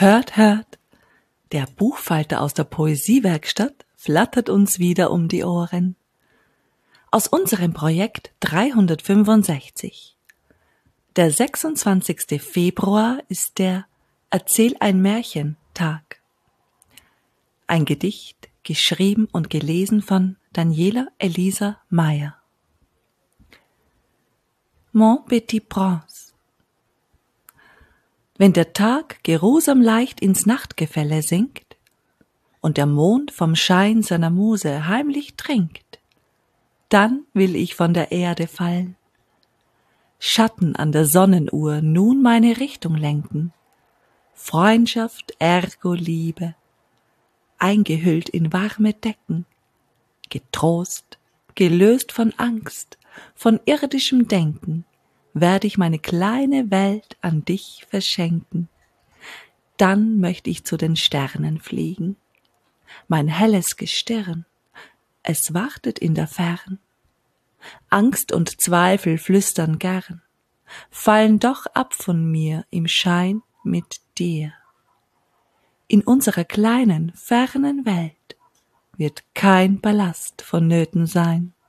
Hört, hört, der Buchfalter aus der Poesiewerkstatt flattert uns wieder um die Ohren. Aus unserem Projekt 365. Der 26. Februar ist der Erzähl ein Märchen-Tag. Ein Gedicht, geschrieben und gelesen von Daniela Elisa Meyer. Mon Petit Prince. Wenn der Tag geruhsam leicht ins Nachtgefälle sinkt und der Mond vom Schein seiner Muse heimlich trinkt, dann will ich von der Erde fallen, Schatten an der Sonnenuhr nun meine Richtung lenken, Freundschaft ergo Liebe, eingehüllt in warme Decken, getrost, gelöst von Angst, von irdischem Denken, werde ich meine kleine Welt an dich verschenken. Dann möchte ich zu den Sternen fliegen. Mein helles Gestirn, es wartet in der Fern. Angst und Zweifel flüstern gern, fallen doch ab von mir im Schein mit dir. In unserer kleinen, fernen Welt wird kein Ballast vonnöten sein.